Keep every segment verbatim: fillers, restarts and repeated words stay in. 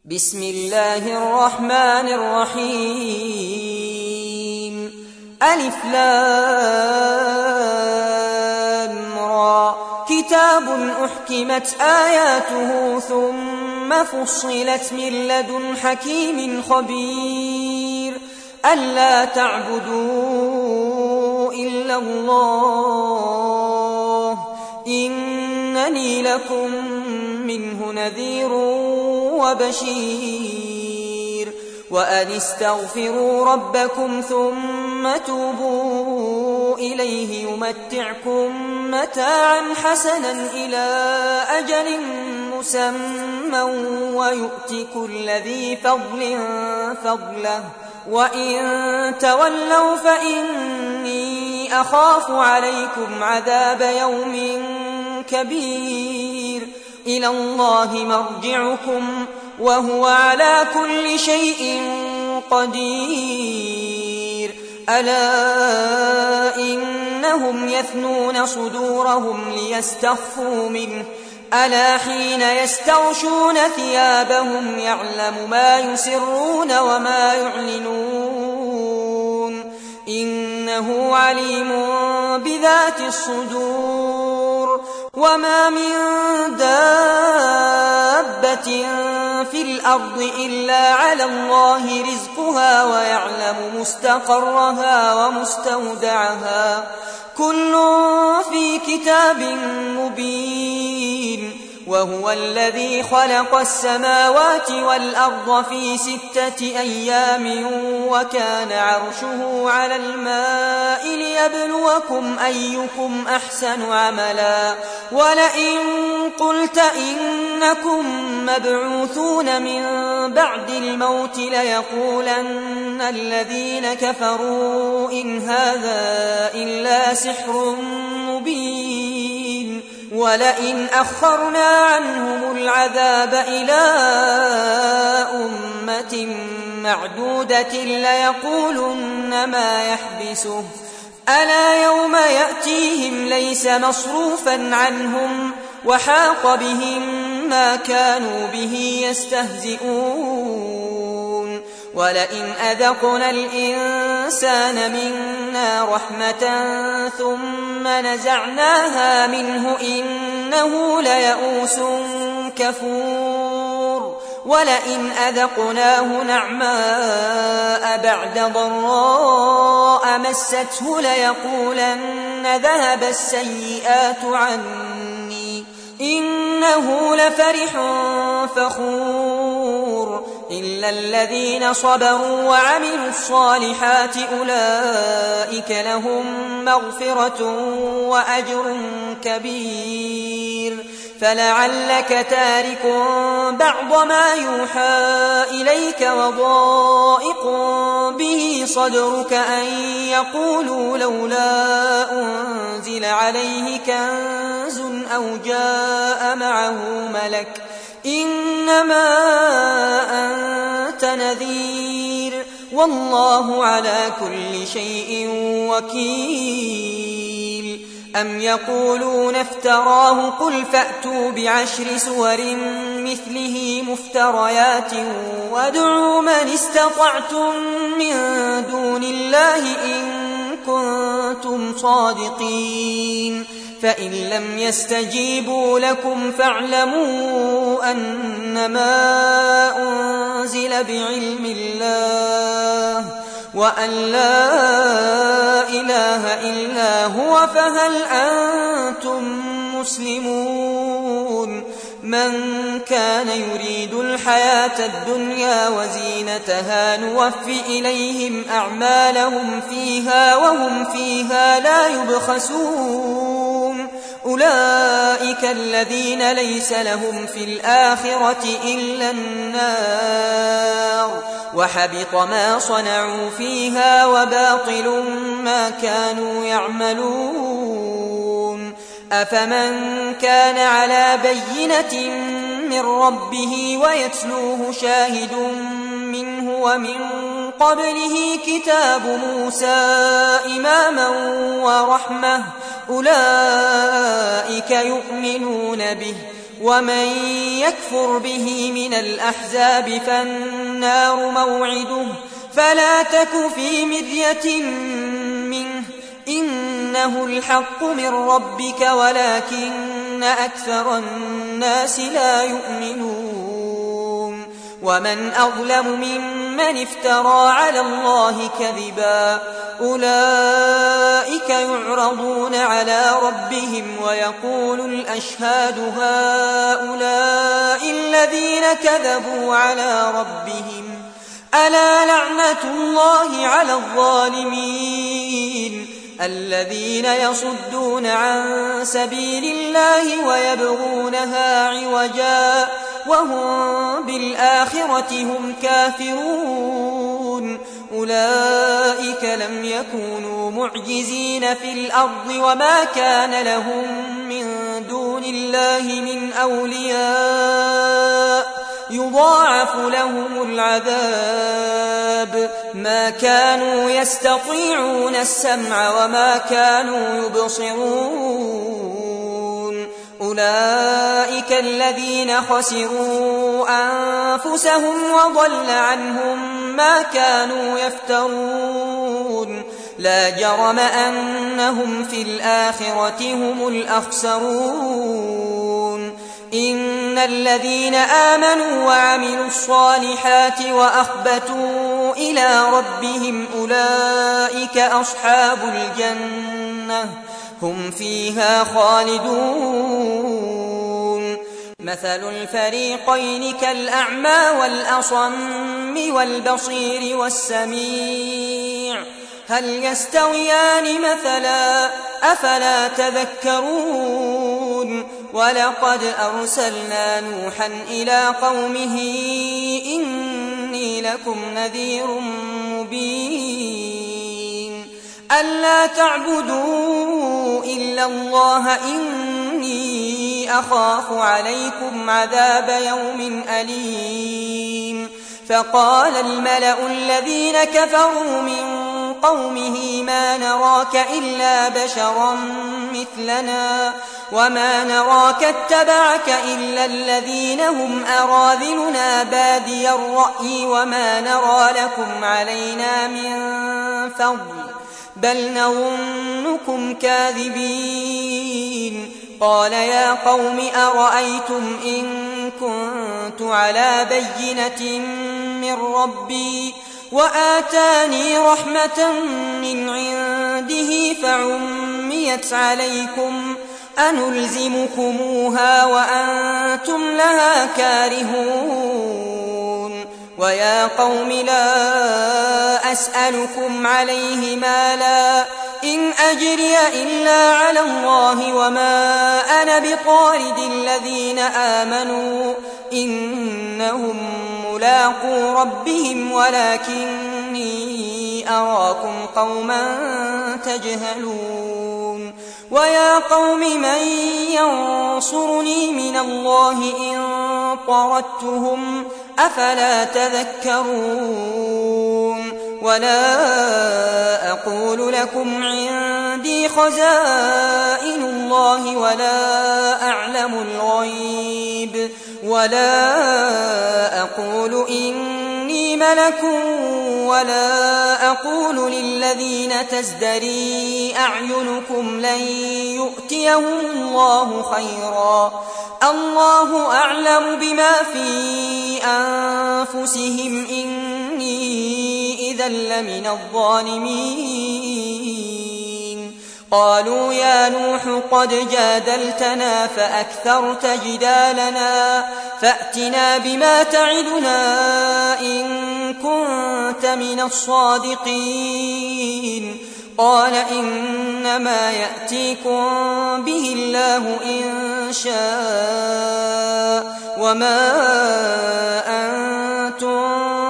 بسم الله الرحمن الرحيم ألف لام را كتاب أحكمت آياته ثم فصلت من لدن حكيم خبير ألا تعبدوا إلا الله إنني لكم منه نذير وبشير وأن استغفروا ربكم ثم توبوا إليه يمتعكم متاعا حسنا إلى أجل مسمى ويؤت كل ذي فضل فضله وإن تولوا فإني أخاف عليكم عذاب يوم كبير إلى الله مرجعكم وهو على كل شيء قدير ألا إنهم يثنون صدورهم ليستخفوا منه ألا حين يستغشون ثيابهم يعلم ما يسرون وما يعلنون إنه عليم بذات الصدور وما من دابة في الأرض إلا على الله رزقها ويعلم مستقرها ومستودعها كل في كتاب مبين وهو الذي خلق السماوات والأرض في ستة أيام وكان عرشه على الماء ليبلوكم أيكم أحسن عملا ولئن قلت إنكم مبعوثون من بعد الموت ليقولن الذين كفروا إن هذا إلا سحر مبين ولئن أخرنا عنهم العذاب إلى أمة معدودة ليقولن ما يحبسه ألا يوم يأتيهم ليس مصروفا عنهم وحاق بهم ما كانوا به يستهزئون ولئن أذقنا الإنسان منا رحمة ثم نزعناها منه إنه ليئوس كفور ولئن أذقناه نعماء بعد ضراء مسته ليقولن ذهب السيئات عني إنه لفرح فخور إلا الذين صبروا وعملوا الصالحات أولئك لهم مغفرة وأجر كبير فلعلك تارك بعض ما يوحى إليك وضائق به صدرك أن يقولوا لولا أنزل عليه كنز أو جاء معه ملك إنما أنت نذير والله على كل شيء وكيل أم يقولون افتراه قل فأتوا بعشر سور مثله مفتريات وادعوا من استطعتم من دون الله إن كنتم صادقين فإن لم يستجيبوا لكم فاعلموا أنما أنزل بعلم الله وأن لا إله إلا هو فهل أنتم مسلمون من كان يريد الحياة الدنيا وزينتها نوفي إليهم أعمالهم فيها وهم فيها لا يبخسون أولئك الذين ليس لهم في الآخرة إلا النار وحبط ما صنعوا فيها وباطل ما كانوا يعملون أفمن كان على بينة من ربه ويتلوه شاهد منه ومن قبله كتاب موسى إماما ورحمة أولئك يؤمنون به ومن يكفر به من الأحزاب فالنار موعده فلا تك في مرية منه إنه الحق من ربك ولكن أكثر الناس لا يؤمنون ومن أظلم ممن افترى على الله كذبا أولئك يعرضون على ربهم ويقول الأشهاد هؤلاء الذين كذبوا على ربهم ألا لعنة الله على الظالمين الذين يصدون عن سبيل الله ويبغونها عوجا وهم بالآخرة هم كافرون أولئك لم يكونوا معجزين في الأرض وما كان لهم من دون الله من أولياء يضاعف لهم العذاب ما كانوا يستطيعون السمع وما كانوا يبصرون أولئك الذين خسروا أنفسهم وضل عنهم ما كانوا يفترون لا جرم أنهم في الآخرة هم الأخسرون إن الذين آمنوا وعملوا الصالحات وأخبتوا إلى ربهم أولئك أصحاب الجنة هم فيها خالدون مثل الفريقين كالأعمى والأصم والبصير والسميع هل يستويان مثلا أفلا تذكرون ولقد أرسلنا نوحا إلى قومه إني لكم نذير مبين ألا تعبدوا إلا الله إني أخاف عليكم عذاب يوم أليم فقال الملأ الذين كفروا من قومه ما نراك إلا بشرا مثلنا وما نراك اتبعك إلا الذين هم أراذلنا بادي الرأي وما نرى لكم علينا من فضل بل نظنكم كاذبين قال يا قوم أرأيتم إن كنت على بينة من ربي وآتاني رحمة من عنده فعميت عليكم أنلزمكموها وأنتم لها كارهون ويا قوم لا أسألكم عليه مالا إن أجري إلا على الله وما أنا بطارد الذين آمنوا إنهم ملاقو ربهم ولكني أراكم قوما تجهلون ويا قوم من ينصرني من الله إن طردتهم أفلا تذكرون ولا أقول لكم عندي خزائن الله ولا أعلم الغيب ولا أقول إني ملك ولا أقول للذين تزدري أعينكم لن يؤتيهم الله خيرا الله أعلم بما في أنفسهم إني إذا لمن الظالمين قالوا يا نوح قد جادلتنا فأكثرت جدالنا فأتنا بما تعدنا إن كنت من الصادقين قال إنما يأتيكم به الله إن شاء وما أنتم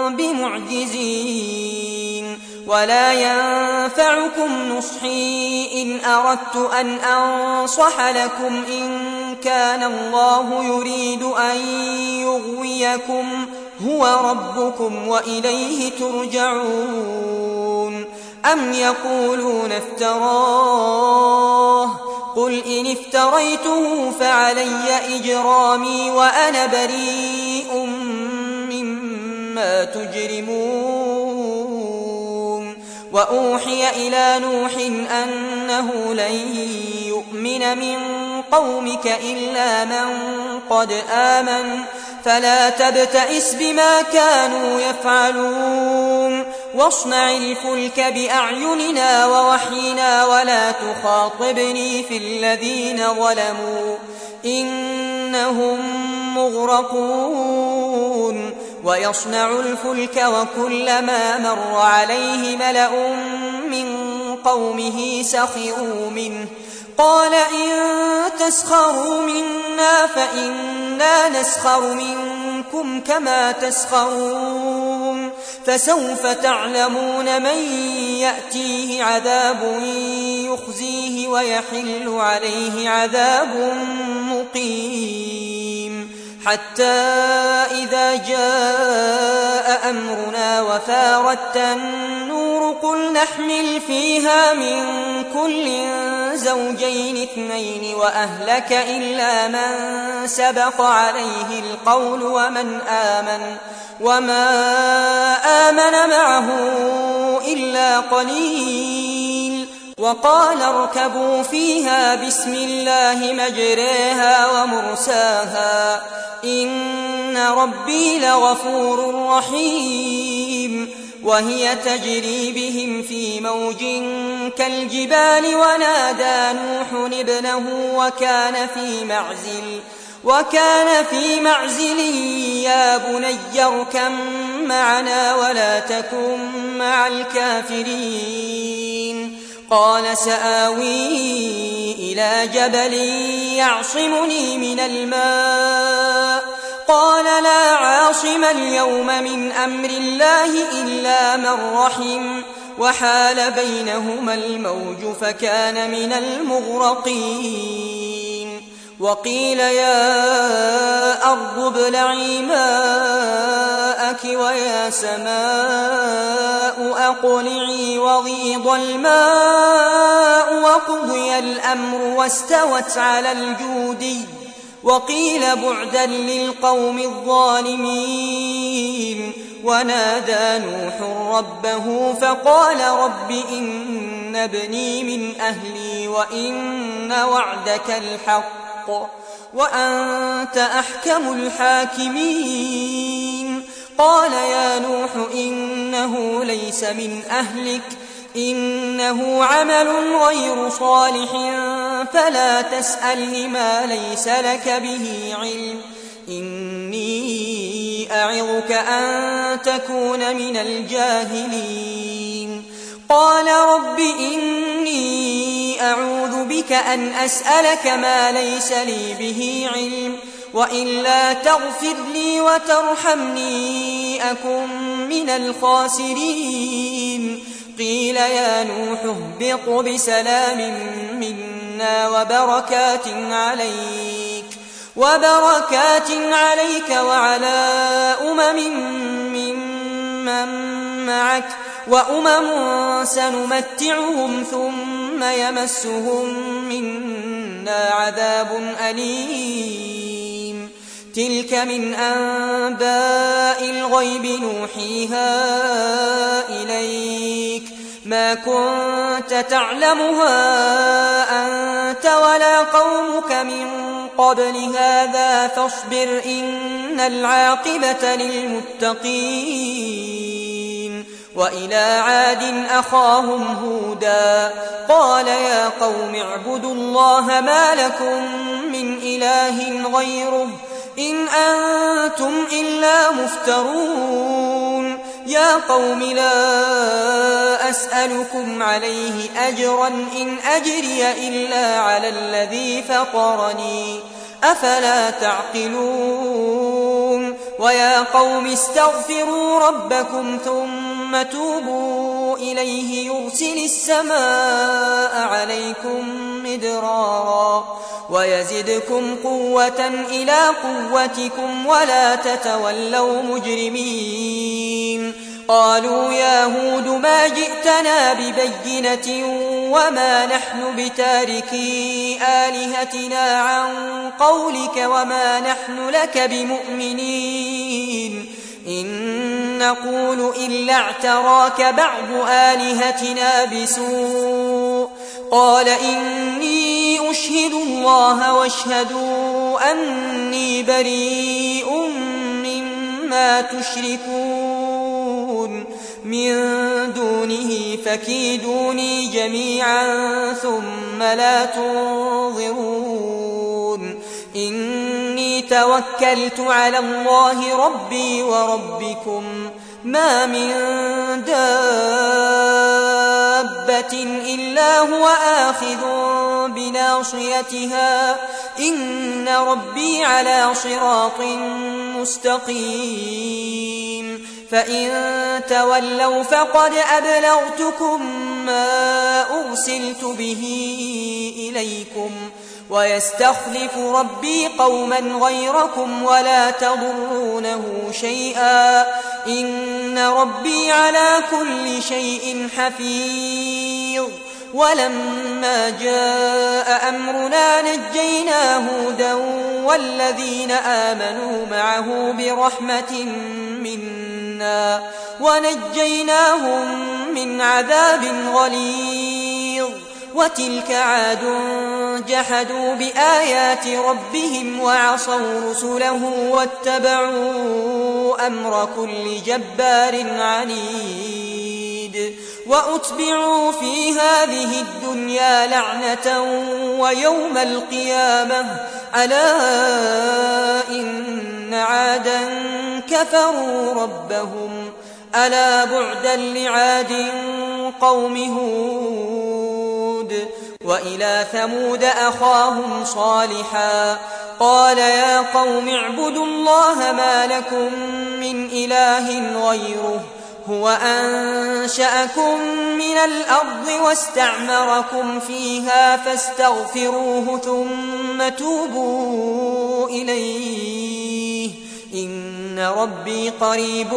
بمعجزين ولا ينفعكم نصحي إن أردت أن أنصح لكم إن كان الله يريد أن يغويكم هو ربكم وإليه ترجعون أم يقولون افتراه قل إن افتريته فعلي إجرامي وأنا بريء مما تجرمون وأوحي إلى نوح أنه لن يؤمن من قومك إلا من قد آمن فلا تبتئس بما كانوا يفعلون واصنع الفلك بأعيننا ووحينا ولا تخاطبني في الذين ظلموا إنهم مغرقون ويصنع الفلك وكلما مر عليه ملأ من قومه سخروا منه قال إن تسخروا منا فإنا نسخر منكم كما تسخرون فسوف تعلمون من يأتيه عذاب يخزيه ويحل عليه عذاب مقيم حتى إذا جاء أمرنا وفارت النور قل نحمل فيها من كل زوجين اثنين وأهلك إلا من سبق عليه القول ومن آمن وما آمن معه إلا قليل وقال اركبوا فيها بسم الله مجريها ومرساها إن ربي لغفور رحيم وهي تجري بهم في موج كالجبال ونادى نوح ابنه وكان في معزل وكان في معزل يا بني اركب معنا ولا تكن مع الكافرين قال سآوي إلى جبل يعصمني من الماء قال لا عاصم اليوم من أمر الله إلا من رحم وحال بينهما الموج فكان من المغرقين وقيل يا أرض ابلعي ماءك ويا سماء أقلعي وغيض الماء وقضي الأمر واستوت على الجودي وقيل بعدا للقوم الظالمين ونادى نوح ربه فقال رب إن ابني من أهلي وإن وعدك الحق وأنت أحكم الحاكمين قال يا نوح إنه ليس من أهلك إنه عمل غير صالح فلا تسألني ما ليس لك به علم إني أعظك أن تكون من الجاهلين قال رب إني أعوذ بك أن أسألك ما ليس لي به علم وإلا تغفر لي وترحمني أكن من الخاسرين قيل يا نوح اهبط بسلام منا وبركات عليك وبركات عليك وعلى أمم ممن معك وأمم سنمتعهم ثم يمسهم منا عذاب أليم تلك من أنباء الغيب نوحيها إليك ما كنت تعلمها أنت ولا قومك من قبل هذا فاصبر إن العاقبة للمتقين وإلى عاد أخاهم هودا قال يا قوم اعبدوا الله ما لكم من إله غيره إن أنتم إلا مفترون يا قوم لا أسألكم عليه أجرا إن أجري إلا على الذي فطرني أفلا تعقلون ويا قوم استغفروا ربكم ثم توبوا إليه يرسل السماء عليكم مدرارا ويزدكم قوة إلى قوتكم ولا تتولوا مجرمين قالوا يا هود ما جئتنا ببينة وما نحن بتاركي آلهتنا عن قولك وما نحن لك بمؤمنين إن نقول إلا اعتراك بعض آلهتنا بسوء قال إني أشهد الله واشهدوا أني بريء مما تشركون من دونه فكيدوني جميعا ثم لا تنظرون إني توكلت على الله ربي وربكم ما من دابة إلا هو آخذ بناصيتها إن ربي على صراط مستقيم فإن تولوا فقد أبلغتكم ما أرسلت به إليكم ويستخلف ربي قوما غيركم ولا تضرونه شيئا إن ربي على كل شيء حفيظ ولما جاء أمرنا نجينا هودا والذين آمنوا معه برحمة منا ونجيناهم من عذاب غليظ وتلك عاد جحدوا بآيات ربهم وعصوا رسله واتبعوا أمر كل جبار عنيد وأتبعوا في هذه الدنيا لعنة ويوم القيامة ألا إن عادا كفروا ربهم ألا بعدا لعاد قوم هود وإلى ثمود أخاهم صالحا قال يا قوم اعبدوا الله ما لكم من إله غيره هو أنشأكم من الأرض واستعمركم فيها فاستغفروه ثم توبوا إليه إن ربي قريب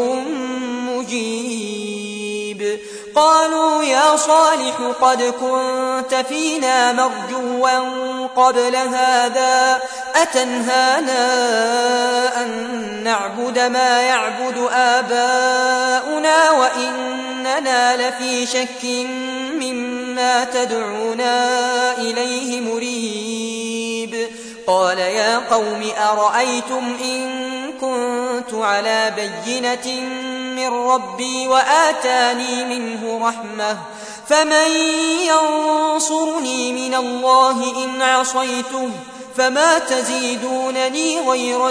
مجيب قالوا يا صالح قد كنت فينا مرجوا قبل هذا أتنهانا أن نعبد ما يعبد آباؤنا وإننا لفي شك مما تدعونا إليه مريب قال يا قوم أرأيتم إن كنت على بينة من ربي وآتاني منه رحمة فمن ينصرني من الله إن عصيته فما تزيدونني غير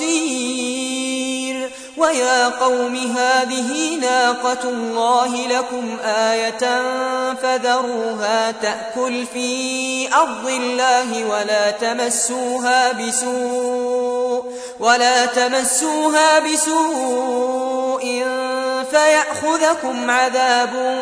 تخسير ويا قوم هذه ناقة الله لكم آية فذروها تأكل في أرض الله ولا تمسوها بسوء ولا تمسوها بسوء فيأخذكم عذاب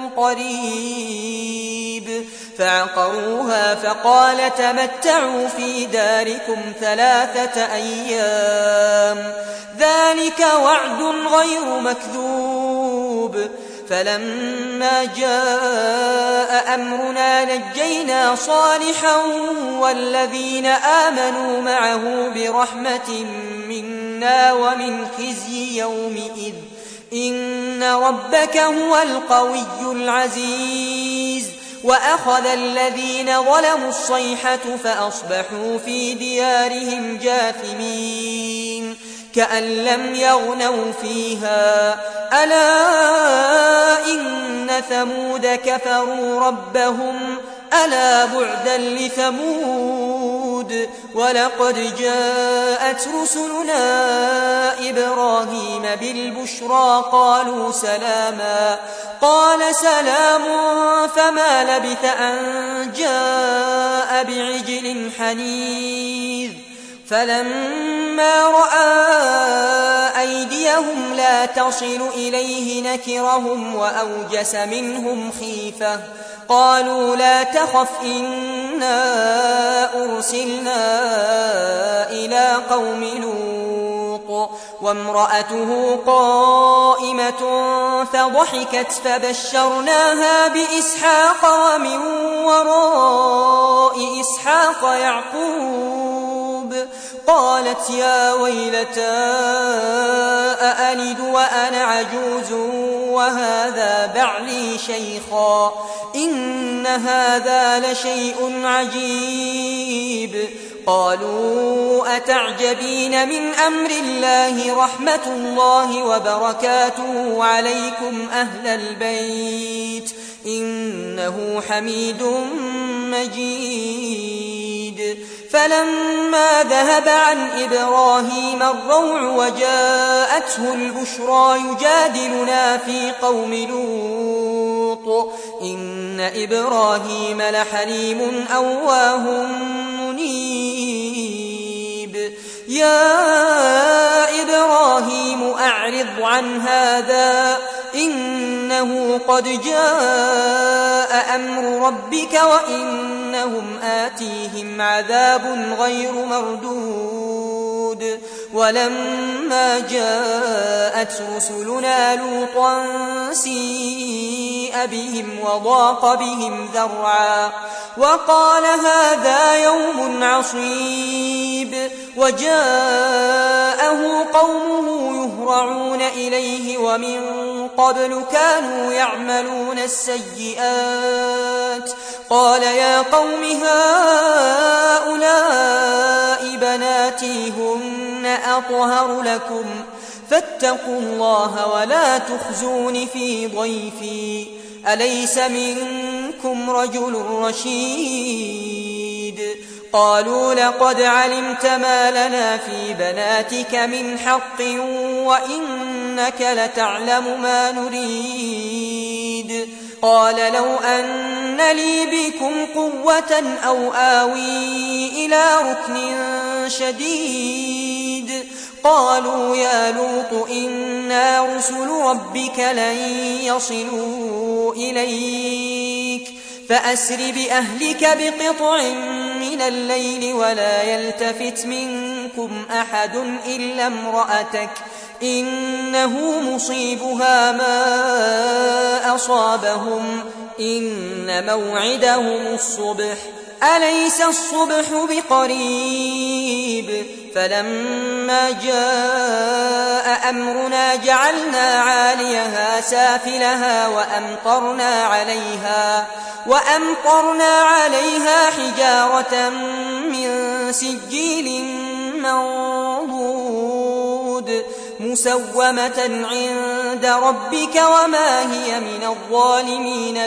قريب فعقروها فقال تمتعوا في داركم ثلاثة أيام ذلك وعد غير مكذوب فلما جاء أمرنا نجينا صالحا والذين آمنوا معه برحمة منا ومن خزي يومئذ إن ربك هو القوي العزيز وأخذ الذين ظلموا الصيحة فأصبحوا في ديارهم جاثمين كأن لم يغنوا فيها ألا إن ثمود كفروا ربهم ألا بعدا لثمود ولقد جاءت رسلنا إبراهيم بالبشرى قالوا سلاما قال سلام فما لبث أن جاء بعجل حنيذ فلما رأى أيديهم لا تصل إليه نكرهم وأوجس منهم خيفة قالوا لا تخف إنا أرسلنا إلى قوم لوط وامرأته قائمة فضحكت فبشرناها بإسحاق ومن وراء إسحاق يعقوب قالت يا ويلتى أألد وأنا عجوز وهذا بعلي شيخا إن هذا لشيء عجيب قالوا أتعجبين من أمر الله رحمة الله وبركاته عليكم أهل البيت إنه حميد مجيد فلما ذهب عن إبراهيم الروع وجاءته البشرى يجادلنا في قوم لوط إن إبراهيم لحليم أواه منيب يا إبراهيم أعرض عن هذا إنه قد جاء أمر ربك وإنهم آتيهم عذاب غير مردود ولما جاءت رسلنا لوطا سيء بهم وضاق بهم ذرعا وقال هذا يوم عصيب وجاءه قومه يهرعون إليه ومن قبل كانوا يعملون السيئات قال يا قوم هؤلاء بناتي هن أطهر لكم فاتقوا الله ولا تخزون في ضيفي أليس منكم رجل رشيد قالوا لقد علمت ما لنا في بناتك من حق وإنك لتعلم ما نريد قال لو أن لي بكم قوة أو آوي إلى ركن شديد قالوا يا لوط إنا رسل ربك لن يصلوا إليك فأسر بأهلك بقطع من الليل ولا يلتفت منكم أحد إلا امرأتك إنه مصيبها ما أصابهم إن موعدهم الصبح أليس الصبح بقريب فلما جاء أمرنا جعلنا عاليها سافلها وأمطرنا عليها وأمطرنا عليها حجارة من سجيل منضود مسومة عند ربك وما هي من الظالمين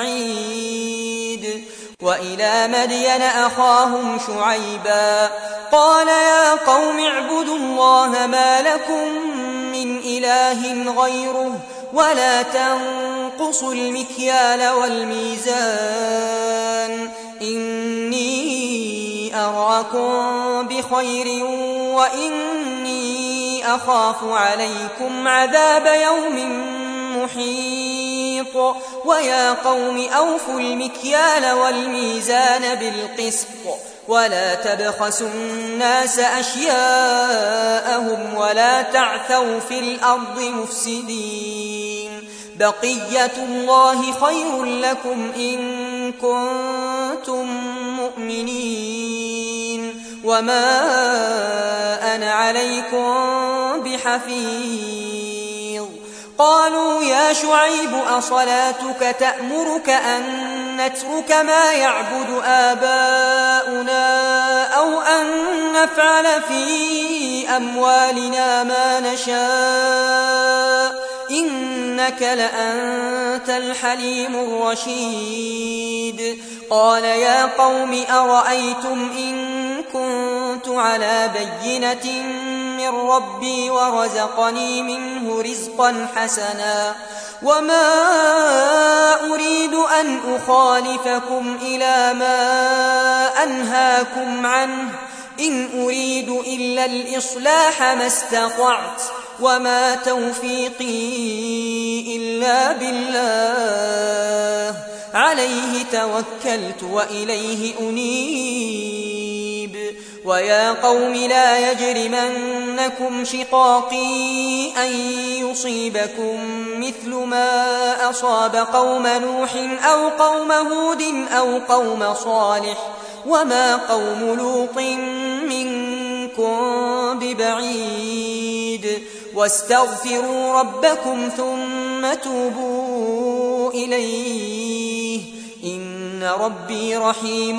ببعيد وإلى مدين أخاهم شعيبا قال يا قوم اعبدوا الله ما لكم من إله غيره ولا تنقصوا المكيال والميزان إني أراكم بخير وإني أخاف عليكم عذاب يوم محيط ويا قوم أوفوا المكيال والميزان بالقسط ولا تبخسوا الناس أشياءهم ولا تعثوا في الأرض مفسدين بقية الله خير لكم إن كنتم مؤمنين وما أنا عليكم بحفيظ قالوا يا شعيب أصلاتك تأمرك أن نترك ما يعبد آباؤنا أو أن نفعل في أموالنا ما نشاء إنك لأنت الحليم الرشيد قال يا قوم أرأيتم إن كنت على بينة من ربي ورزقني منه رزقا حسنا وما أريد أن أخالفكم إلى ما أنهاكم عنه إن أريد إلا الإصلاح ما استطعت وما توفيقي إلا بالله عليه توكلت وإليه أنيب ويا قوم لا يجرمنكم شقاقي أن يصيبكم مثل ما أصاب قوم نوح أو قوم هود أو قوم صالح وما قوم لوط منكم ببعيد واستغفروا ربكم ثم توبوا إليه إن ربي رحيم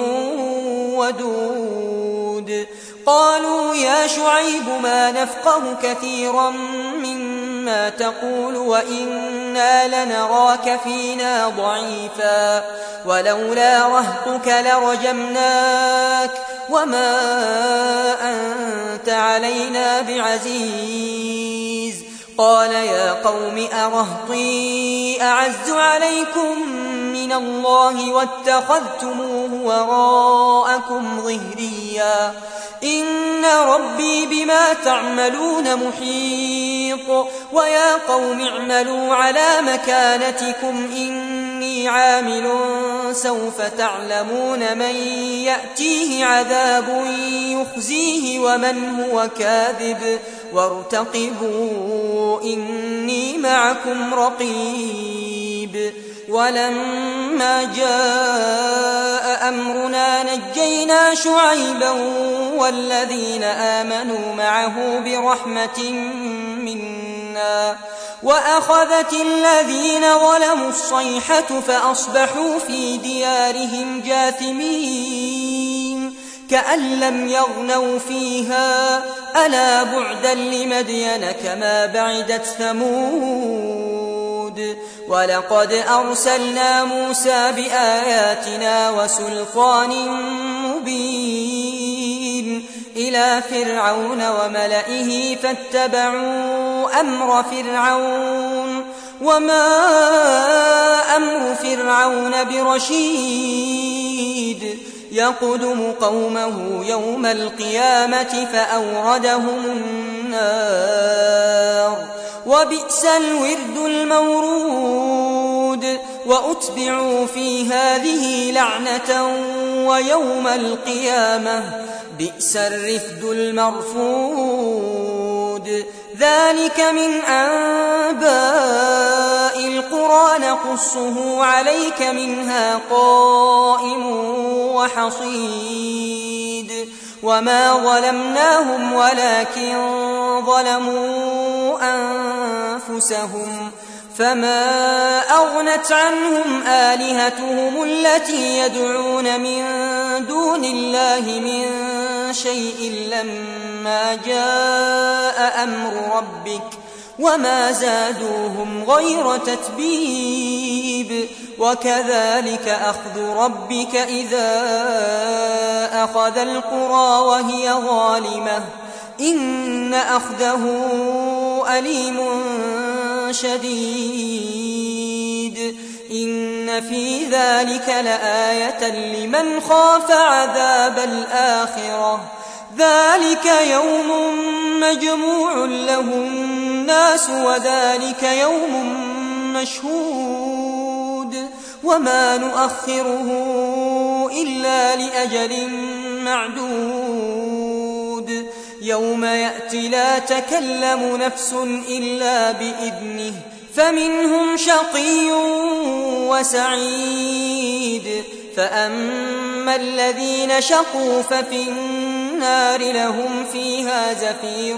ودود. قالوا يا شعيب ما نفقه كثيرا مما تقول وإنا لنراك فينا ضعيفا ولولا رهطك لرجمناك وما أنت علينا بعزيز. قال يا قوم أرهطي أعز عليكم من الله واتخذتموه وراءكم ظهريا إن ربي بما تعملون محيط. ويا قوم اعملوا على مكانتكم إني عامل سوف تعلمون من يأتيه عذاب يخزيه ومن هو كاذب وارتقبوا إني معكم رقيب. ولما جاء أمرنا نجينا شعيبا والذين آمنوا معه برحمة منا وأخذت الذين ظلموا الصيحة فأصبحوا في ديارهم جاثمين كأن لم يغنوا فيها ألا بعدا لمدين كما بعدت ثمود. ولقد أرسلنا موسى بآياتنا وسلطان مبين إلى فرعون وملئه فاتبعوا أمر فرعون وما أمر فرعون برشيد يقدم قومه يوم القيامة فأوردهم النار وبئس الورد المورود. وأتبعوا في هذه لعنة ويوم القيامة بئس الرفد المرفود. ذلك من أنباء القرى نقصه عليك منها قائم وحصيد. وما ظلمناهم ولكن ظلموا أنفسهم فما أغنت عنهم آلهتهم التي يدعون من دون الله من شيء لما جاء أمر ربك وما زادوهم غير تتبيب. وكذلك أخذ ربك إذا أخذ القرى وهي ظالمة إن أخذه أليم شديد. إن في ذلك لآية لمن خاف عذاب الآخرة ذلك يوم مجموع له الناس وذلك يوم مشهود وما نؤخره إلا لأجل معدود. يوم يأتي لا تكلم نفس إلا بإذنه فمنهم شقي وسعيد. فأما الذين شقوا ففي النار لهم فيها زفير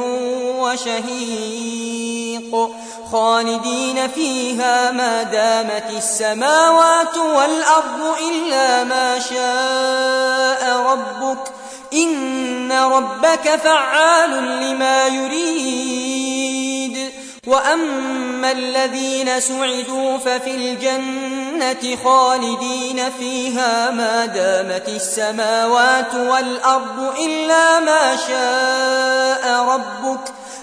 وشهيق خالدين فيها ما دامت السماوات والأرض إلا ما شاء ربك إن ربك فعال لما يريد. وأما الذين سعدوا ففي الجنة خالدين فيها ما دامت السماوات والأرض إلا ما شاء ربك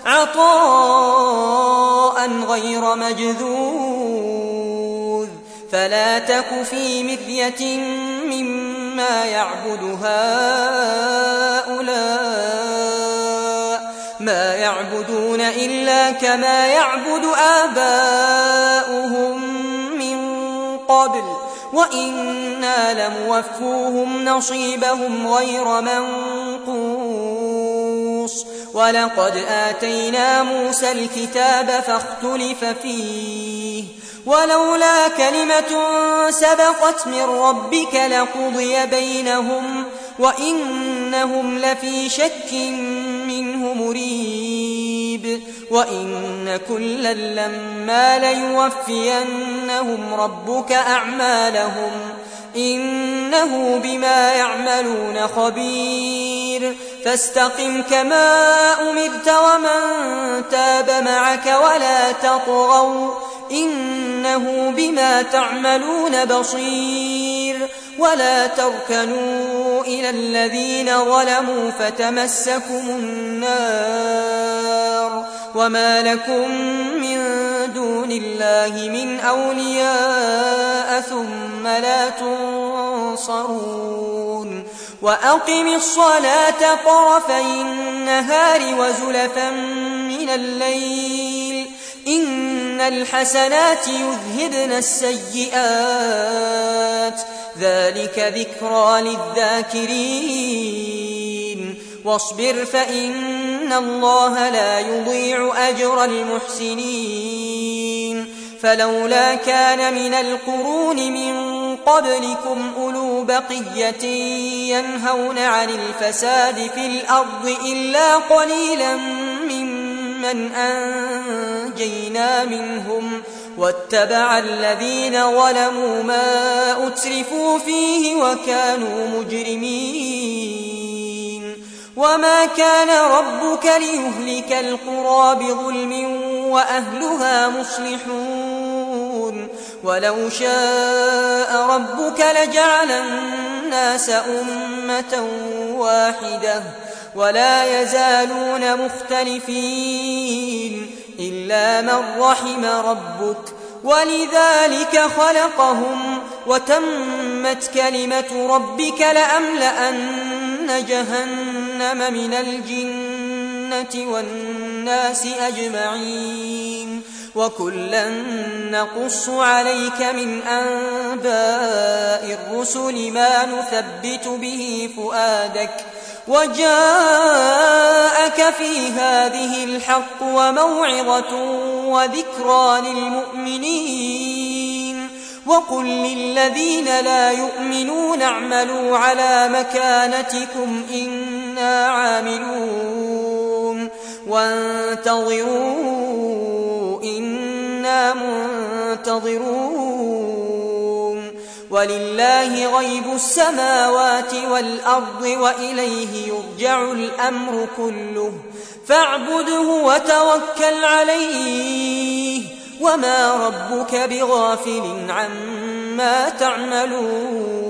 عطاء غير مجذوذ. فلا تك في مرية مما يعبد هؤلاء ما يعبدون إلا كما يعبد آباؤهم من قبل وإنا لموفوهم نصيبهم غير منقوص ولقد آتينا موسى الكتاب فاختلف فيه ولولا كلمة سبقت من ربك لقضي بينهم وإنهم لفي شك منه مريب وإن كلا لما ليوفينهم ربك أعمالهم إنه بما يعملون خبير فاستقم كما أمرت ومن تاب معك ولا تطغوا إنه بما تعملون بصير ولا تركنوا إلى الذين ظلموا فتمسكم النار وما لكم من دون الله من أولياء ثم لا تنصرون وأقم الصلاة طرفي النهار وزلفا من الليل إن الحسنات يذهبن السيئات ذلك ذكرى للذاكرين واصبر فإن الله لا يضيع أجر المحسنين فلولا كان من القرون من قبلكم أولو بقية ينهون عن الفساد في الأرض إلا قليلا ممن أنجينا منهم واتبع الذين ظلموا ما أترفوا فيه وكانوا مجرمين وما كان ربك ليهلك القرى بظلم وأهلها مصلحون ولو شاء ربك لجعل الناس أمة واحدة ولا يزالون مختلفين إلا من رحم ربك ولذلك خلقهم وتمت كلمة ربك لأملأن جهنم من الجنة والناس أجمعين وكلا نقص عليك من أنباء الرسل ما نثبت به فؤادك وجاءك في هذه الحق وموعظة وذكرى للمؤمنين وقل للذين لا يؤمنون اعملوا على مكانتكم إنا عاملون وانتظروا إنا منتظرون ولله غيب السماوات والأرض وإليه يرجع الأمر كله فاعبده وتوكل عليه وما ربك بغافل عما تعملون